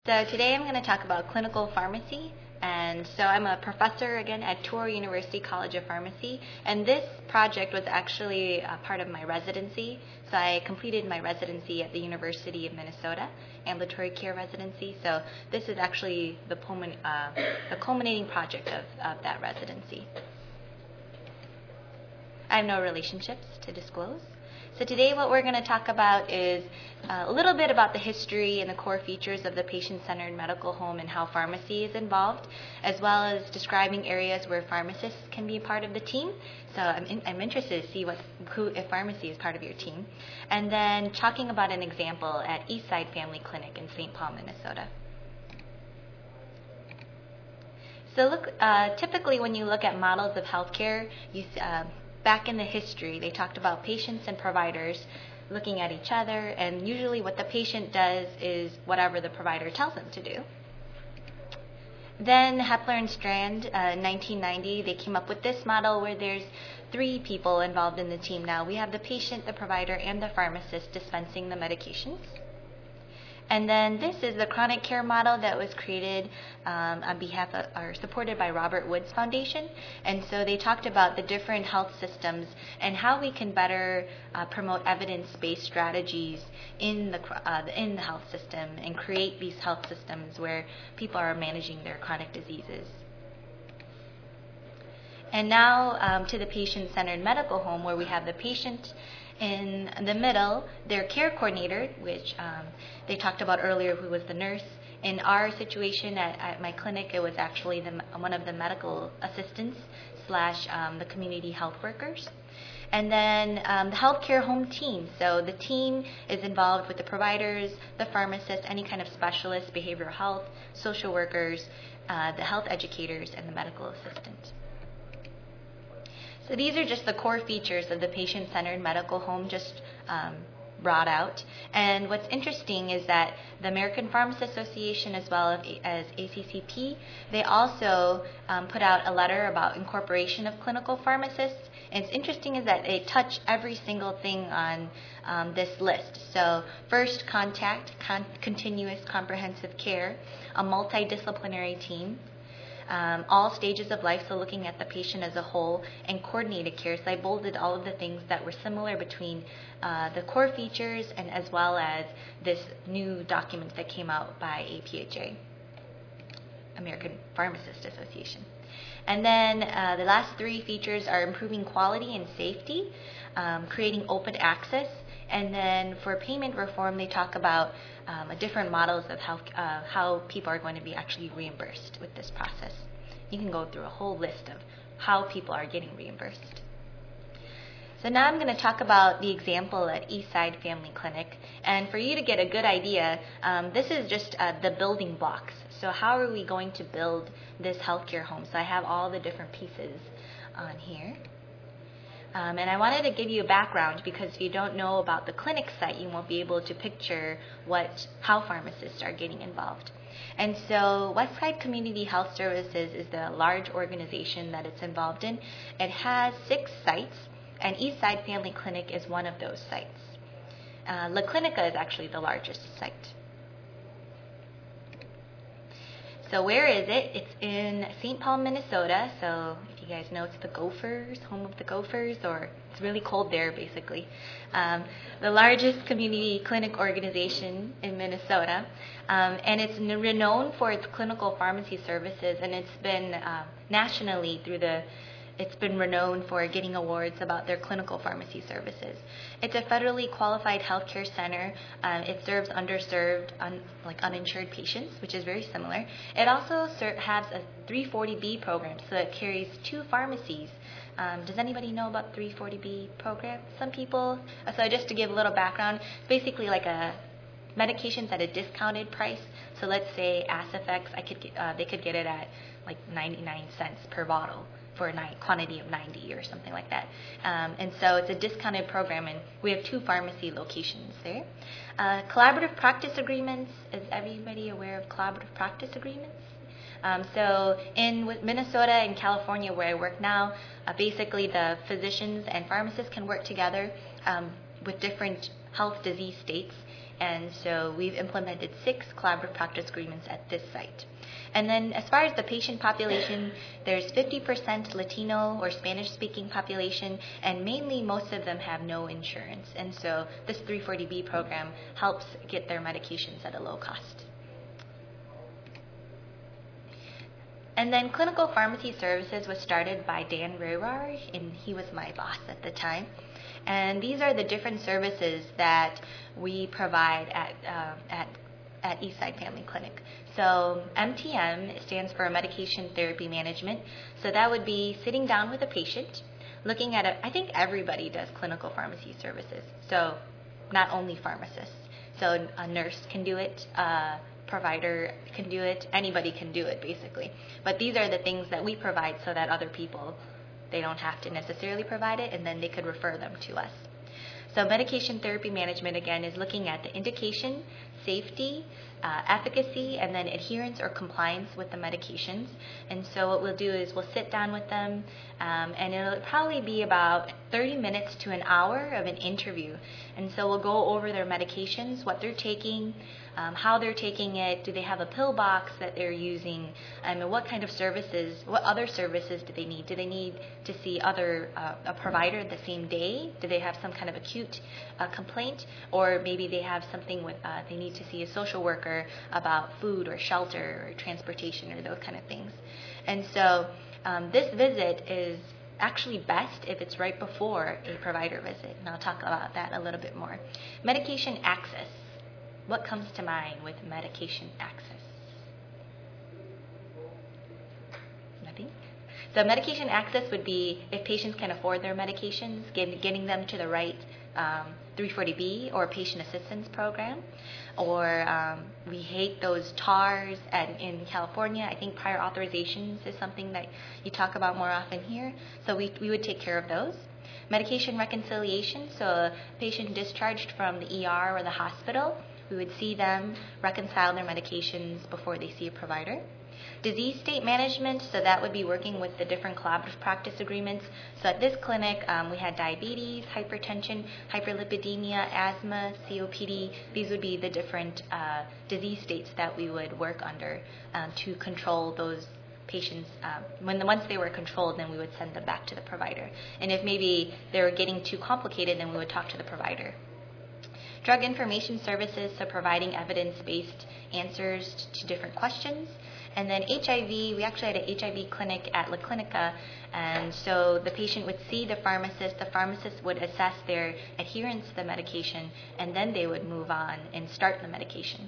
So today I'm going to talk about clinical pharmacy. And so I'm a professor again at Touro University College of Pharmacy. And this project was actually a part of my residency. So I completed my residency at the University of Minnesota, ambulatory care residency. So this is actually the culminating project of that residency. I have no relationships to disclose. So today what we're going to talk about is a little bit about the history and the core features of the patient-centered medical home and how pharmacy is involved, as well as describing areas where pharmacists can be part of the team. So I'm interested to see if pharmacy is part of your team. And then talking about an example at Eastside Family Clinic in St. Paul, Minnesota. So typically when you look at models of healthcare, back in the history, they talked about patients and providers looking at each other, and usually what the patient does is whatever the provider tells them to do. Then Hepler and Strand, in 1990, they came up with this model where there's 3 people involved in the team now. We have the patient, the provider, and the pharmacist dispensing the medications. And then this is the chronic care model that was created on behalf of, or supported by Robert Woods Foundation. And so they talked about the different health systems and how we can better promote evidence-based strategies in the health system and create these health systems where people are managing their chronic diseases. And now to the patient-centered medical home, where we have the patient in the middle, their care coordinator, which they talked about earlier, who was the nurse. In our situation at my clinic, it was actually one of the medical assistants / the community health workers. And then the healthcare home team. So the team is involved with the providers, the pharmacists, any kind of specialists, behavioral health, social workers, the health educators, and the medical assistant. So these are just the core features of the patient-centered medical home, just brought out. And what's interesting is that the American Pharmacists Association, as well as ACCP, they also put out a letter about incorporation of clinical pharmacists. And it's interesting is that they touch every single thing on this list. So first contact, continuous comprehensive care, a multidisciplinary team, all stages of life, so looking at the patient as a whole, and coordinated care. So I bolded all of the things that were similar between the core features and as well as this new document that came out by APHA, American Pharmacists Association. And then the last 3 features are improving quality and safety, creating open access, and then for payment reform, they talk about different models of how people are going to be actually reimbursed with this process. You can go through a whole list of how people are getting reimbursed. So now I'm going to talk about the example at Eastside Family Clinic. And for you to get a good idea, this is just the building blocks. So how are we going to build this healthcare home? So I have all the different pieces on here. And I wanted to give you a background because if you don't know about the clinic site, you won't be able to picture how pharmacists are getting involved. And so Westside Community Health Services is the large organization that it's involved in. It has 6 sites, and Eastside Family Clinic is one of those sites. La Clinica is actually the largest site. So where is it? It's in St. Paul, Minnesota. So if you guys know, it's the Gophers, home of the Gophers, or it's really cold there, basically. The largest community clinic organization in Minnesota. And it's renowned for its clinical pharmacy services, and it's been nationally it's been renowned for getting awards about their clinical pharmacy services. It's a federally qualified healthcare center. It serves underserved, uninsured patients, which is very similar. It also has a 340B program, so it carries 2 pharmacies. Does anybody know about 340B program? Some people. So just to give a little background, it's basically like a medications at a discounted price. So let's say Acifex, they could get it at like 99 cents per bottle for a quantity of 90 or something like that. And so it's a discounted program, and we have 2 pharmacy locations there. Collaborative practice agreements. Is everybody aware of collaborative practice agreements? So in Minnesota and California, where I work now, basically the physicians and pharmacists can work together with different health disease states And so we've implemented 6 collaborative practice agreements at this site. And then as far as the patient population, there's 50% Latino or Spanish-speaking population, and mainly most of them have no insurance. And so this 340B program helps get their medications at a low cost. And then clinical pharmacy services was started by Dan Rayrar, and he was my boss at the time. And these are the different services that we provide at Eastside Family Clinic. So MTM stands for Medication Therapy Management. So that would be sitting down with a patient, looking at I think everybody does clinical pharmacy services. So not only pharmacists. So a nurse can do it, a provider can do it, anybody can do it basically. But these are the things that we provide so that other people, they don't have to necessarily provide it, and then they could refer them to us. So medication therapy management, again, is looking at the indication, safety, efficacy, and then adherence or compliance with the medications. And so what we'll do is we'll sit down with them, and it'll probably be about 30 minutes to an hour of an interview. And so we'll go over their medications, what they're taking, how they're taking it, do they have a pill box that they're using, and what kind of services, what other services do they need? Do they need to see a provider the same day? Do they have some kind of acute complaint? Or maybe they have something with, they need to see a social worker about food or shelter or transportation or those kind of things. And so this visit is actually best if it's right before a provider visit, and I'll talk about that a little bit more. Medication access. What comes to mind with medication access? Nothing? So medication access would be if patients can afford their medications, getting them to the right 340B or patient assistance program. Or we hate those TARs in California. I think prior authorizations is something that you talk about more often here. So we would take care of those. Medication reconciliation, so a patient discharged from the ER or the hospital, we would see them reconcile their medications before they see a provider. Disease state management, so that would be working with the different collaborative practice agreements. So at this clinic, we had diabetes, hypertension, hyperlipidemia, asthma, COPD. These would be the different disease states that we would work under to control those patients. Once they were controlled, then we would send them back to the provider. And if maybe they were getting too complicated, then we would talk to the provider. Drug information services, so providing evidence-based answers to different questions. And then HIV, we actually had an HIV clinic at La Clinica, and so the patient would see the pharmacist would assess their adherence to the medication, and then they would move on and start the medication.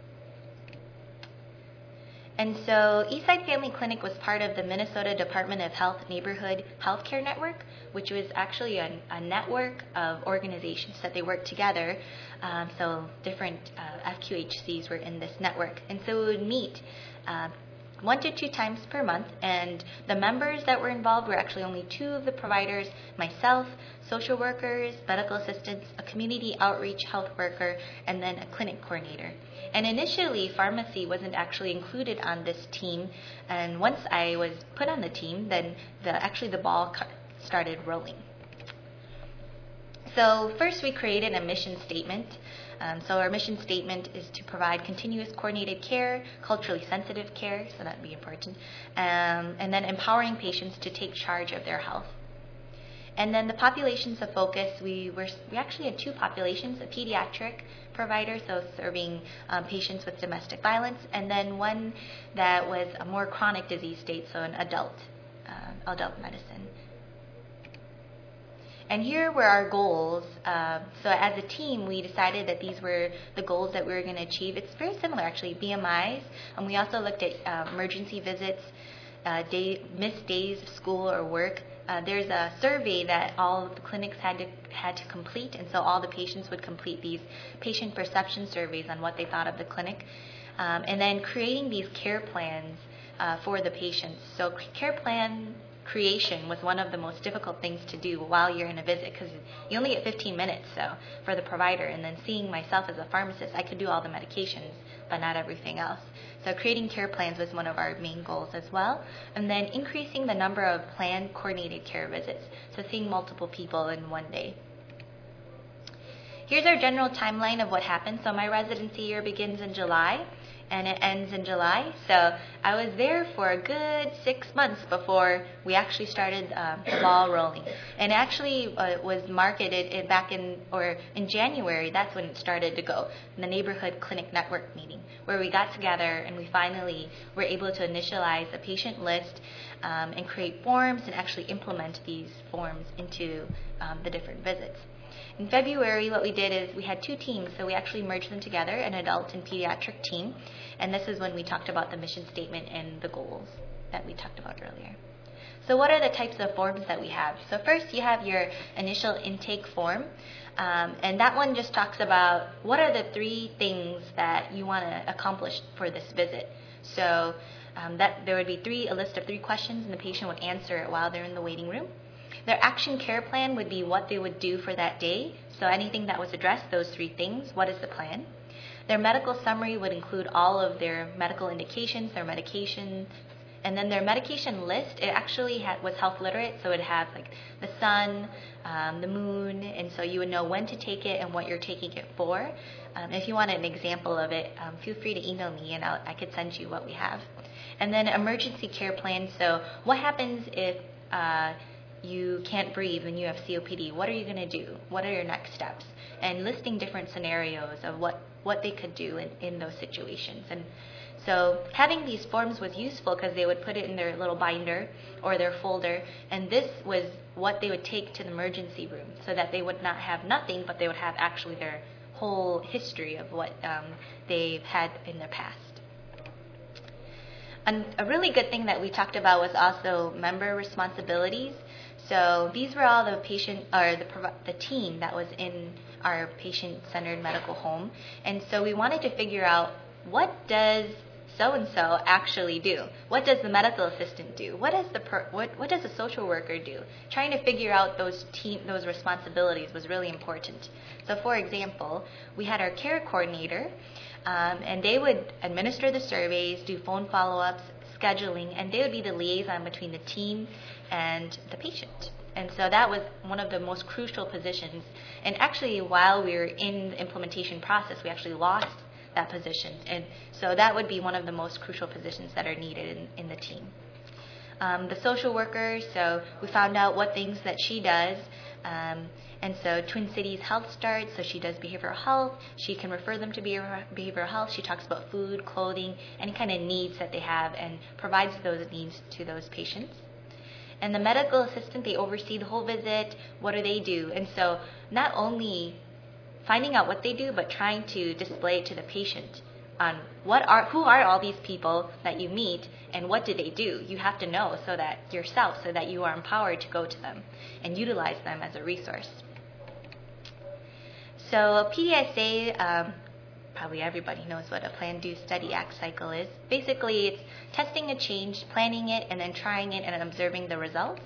And so Eastside Family Clinic was part of the Minnesota Department of Health Neighborhood Healthcare Network, which was actually a network of organizations that they worked together. So different FQHCs were in this network. And so we would meet 1 to 2 times per month, and the members that were involved were actually only 2 of the providers, myself, social workers, medical assistants, a community outreach health worker, and then a clinic coordinator. And initially, pharmacy wasn't actually included on this team, and once I was put on the team, then the ball started rolling. So first we created a mission statement. So our mission statement is to provide continuous coordinated care, culturally sensitive care, so that would be important, and then empowering patients to take charge of their health. And then the populations of focus, we actually had 2 populations, a pediatric provider, so serving patients with domestic violence, and then one that was a more chronic disease state, so an adult medicine. And here were our goals. So as a team, we decided that these were the goals that we were going to achieve. It's very similar, actually, BMIs. And we also looked at emergency visits, missed days of school or work. There's a survey that all of the clinics had to complete, and so all the patients would complete these patient perception surveys on what they thought of the clinic. And then creating these care plans for the patients. So care plan creation was one of the most difficult things to do while you're in a visit, because you only get 15 minutes for the provider, and then seeing myself as a pharmacist, I could do all the medications but not everything else. So creating care plans was one of our main goals as well, and then increasing the number of planned coordinated care visits, so seeing multiple people in one day. here's our general timeline of what happened. So my residency year begins in July and it ends in July. So I was there for a good 6 months before we actually started the ball rolling. And actually was marketed back in January. That's when it started to go, the neighborhood clinic network meeting, where we got together and we finally were able to initialize a patient list and create forms and actually implement these forms into the different visits. In February, what we did is we had 2 teams, so we actually merged them together, an adult and pediatric team, and this is when we talked about the mission statement and the goals that we talked about earlier. So what are the types of forms that we have? So first you have your initial intake form, and that one just talks about what are the 3 things that you want to accomplish for this visit. So that there would be a list of 3 questions, and the patient would answer it while they're in the waiting room. Their action care plan would be what they would do for that day. So anything that was addressed, those 3 things, what is the plan? Their medical summary would include all of their medical indications, their medication, and then their medication list, it actually was health literate, so it had like the sun, the moon, and so you would know when to take it and what you're taking it for. If you want an example of it, feel free to email me and I could send you what we have. And then emergency care plan, so what happens if you can't breathe when you have COPD? What are you going to do? What are your next steps? And listing different scenarios of what they could do in those situations. And so having these forms was useful because they would put it in their little binder or their folder, and this was what they would take to the emergency room so that they would not have nothing, but they would have actually their whole history of what they've had in their past. And a really good thing that we talked about was also member responsibilities. So these were all the patient or the team that was in our patient-centered medical home, and so we wanted to figure out what does so-and-so actually do? What does the medical assistant do? What does the social worker do? Trying to figure out those responsibilities was really important. So for example, we had our care coordinator, and they would administer the surveys, do phone follow-ups, scheduling, and they would be the liaison between the team and the patient. And so that was one of the most crucial positions. And actually, while we were in the implementation process, we actually lost that position. And so that would be one of the most crucial positions that are needed in the team. The social worker, so we found out what things that she does. And so Twin Cities Health Start, so she does behavioral health. She can refer them to behavioral health. She talks about food, clothing, any kind of needs that they have and provides those needs to those patients. And the medical assistant, they oversee the whole visit. What do they do? And so not only finding out what they do, but trying to display it to the patient on who are all these people that you meet and what do they do. You have to know so that you are empowered to go to them and utilize them as a resource. So PDSA, probably everybody knows what a Plan, Do, Study, Act cycle is. Basically, it's testing a change, planning it, and then trying it and observing the results.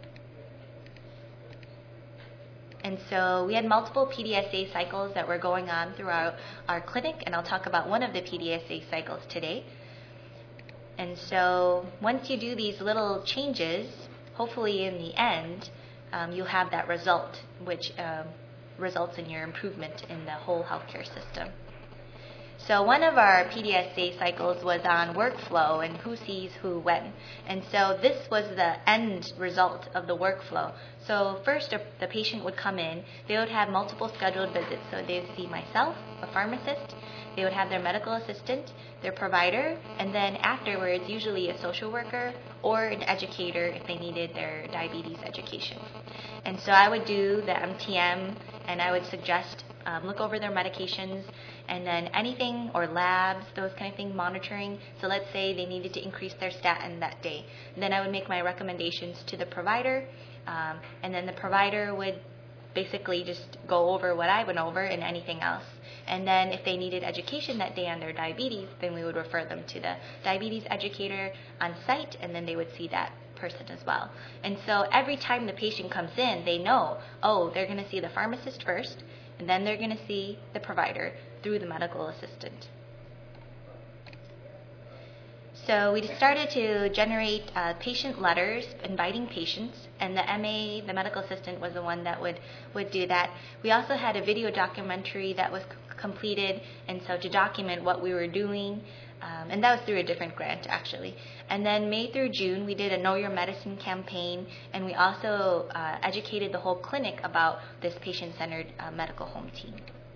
And so we had multiple PDSA cycles that were going on throughout our clinic, and I'll talk about one of the PDSA cycles today. And so once you do these little changes, hopefully in the end, you'll have that result, which results in your improvement in the whole healthcare system. So one of our PDSA cycles was on workflow and who sees who when. And so this was the end result of the workflow. So first the patient would come in, they would have multiple scheduled visits. So they would see myself, a pharmacist, they would have their medical assistant, their provider, and then afterwards usually a social worker or an educator if they needed their diabetes education. And so I would do the MTM and I would suggest look over their medications and then anything or labs, those kind of things, monitoring. So let's say they needed to increase their statin that day. And then I would make my recommendations to the provider, and then the provider would basically just go over what I went over and anything else. And then if they needed education that day on their diabetes, then we would refer them to the diabetes educator on site, and then they would see that person as well. And so every time the patient comes in, they know, oh, they're going to see the pharmacist first, and then they're going to see the provider through the medical assistant. So we started to generate patient letters inviting patients, and the MA, the medical assistant, was the one that would do that. We also had a video documentary that was completed, and so to document what we were doing, and that was through a different grant actually. And then May through June, we did a Know Your Medicine campaign, and we also educated the whole clinic about this patient-centered medical home team.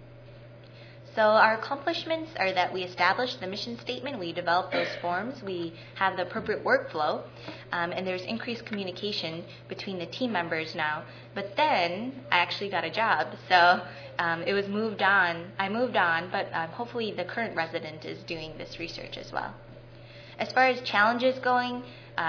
So our accomplishments are that we established the mission statement, we developed those forms, we have the appropriate workflow, and there's increased communication between the team members now. But then I actually got a job, so it was moved on. I moved on, but hopefully the current resident is doing this research as well. As far as challenges going,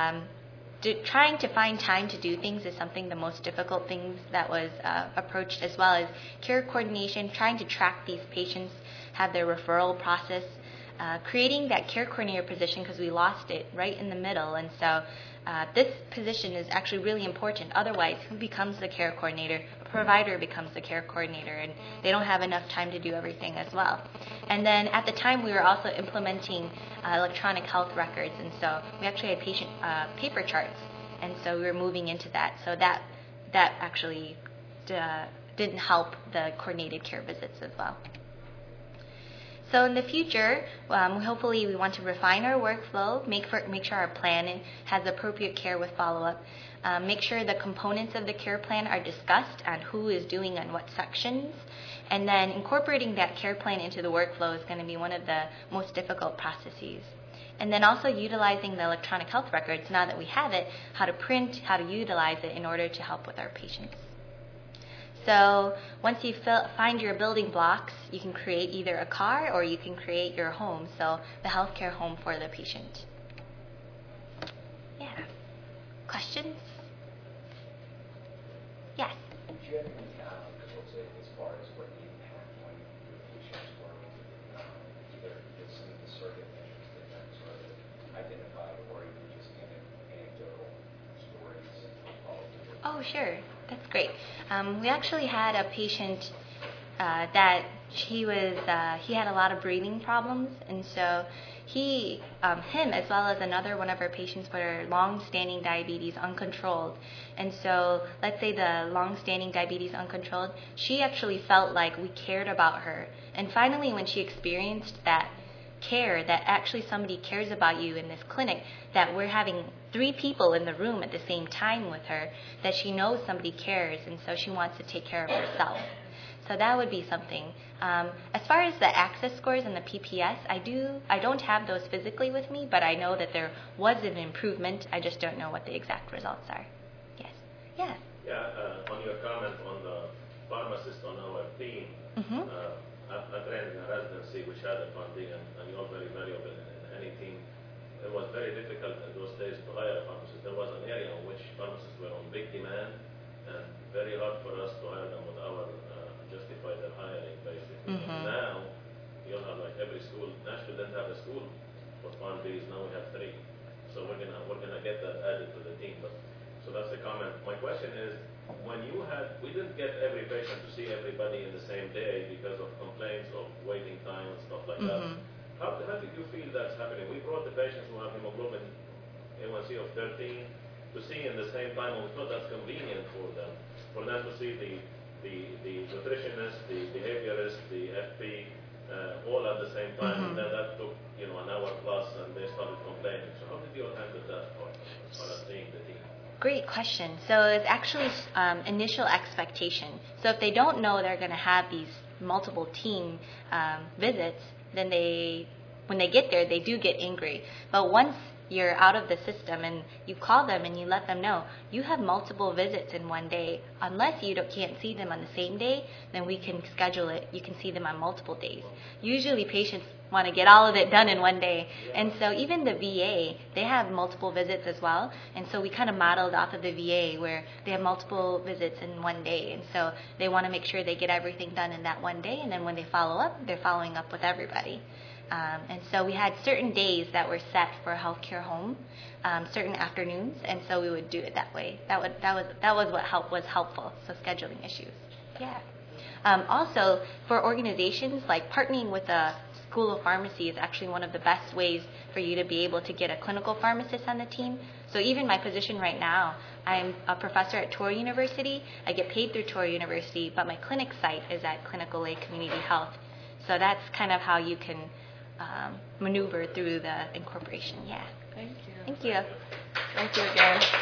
trying to find time to do things is something the most difficult things that was approached, as well as care coordination, trying to track these patients, have their referral process, creating that care coordinator position because we lost it right in the middle, and so this position is actually really important. Otherwise, who becomes the care coordinator? A provider becomes the care coordinator, and they don't have enough time to do everything as well. And then at the time, we were also implementing electronic health records, and so we actually had patient paper charts, and so we were moving into that. So that actually didn't help the coordinated care visits as well. So in the future, hopefully we want to refine our workflow, make sure our plan has appropriate care with follow-up, make sure the components of the care plan are discussed and who is doing on what sections, and then incorporating that care plan into the workflow is going to be one of the most difficult processes. And then also utilizing the electronic health records, now that we have it, how to print, how to utilize it in order to help with our patients. So once you find your building blocks, you can create either a car or you can create your home, so the healthcare home for the patient. Yeah. Questions? Yes. Do you have any results as far as what the impact on your patients were, either with some of the surrogate measures that you sort of identified, or even just anecdotal stories and Oh, sure. That's great. We actually had a patient that he had a lot of breathing problems, and so him as well as another one of our patients were long-standing diabetes uncontrolled. And so let's say the long-standing diabetes uncontrolled, she actually felt like we cared about her. And finally, when she experienced that care, that actually somebody cares about you in this clinic, that we're having 3 people in the room at the same time with her, that she knows somebody cares, and so she wants to take care of herself. So that would be something. As far as the access scores and the PPS, I don't have those physically with me, but I know that there was an improvement. I just don't know what the exact results are. Yes. Yeah. Yeah. On your comment on the pharmacist on our team, I trained in a residency which had a funding, and you're very valuable in any team. It was very difficult in those days to hire a pharmacist. There was an area in which pharmacists were on big demand, and very hard for us to hire them with our justify their hiring, basically. Now, you have like every school. Nashville didn't have a school for PharmBs. Now we have 3. So we're gonna get that added to the team. But so that's the comment. My question is, we didn't get every patient to see everybody in the same day because of complaints of waiting time and stuff like that. How did you feel that's happening? We brought the patients who have hemoglobin A1C of 13 to see in the same time, and we thought that's convenient for them to see the nutritionist, the behaviorist, the FP, all at the same time, and then that took an hour plus, and they started complaining. So how did you handle that part as far as seeing the team? Great question. So it's actually initial expectation. So if they don't know they're going to have these multiple team visits, then when they get there, they do get angry. But once you're out of the system and you call them and you let them know you have multiple visits in one day, unless you can't see them on the same day, then we can schedule it. You can see them on multiple days. Usually patients want to get all of it done in one day, and so even the VA, they have multiple visits as well, and so we kind of modeled off of the VA where they have multiple visits in one day, and so they want to make sure they get everything done in that one day, and then when they follow up, they're following up with everybody. And so we had certain days that were set for a healthcare home, certain afternoons, and so we would do it that way. That was what was helpful. So scheduling issues. Yeah. Also, for organizations like partnering with a School of Pharmacy is actually one of the best ways for you to be able to get a clinical pharmacist on the team. So even my position right now, I'm a professor at Touro University. I get paid through Touro University, but my clinic site is at Clinical Lake Community Health. So that's kind of how you can maneuver through the incorporation. Yeah. Thank you. Thank you. Thank you again.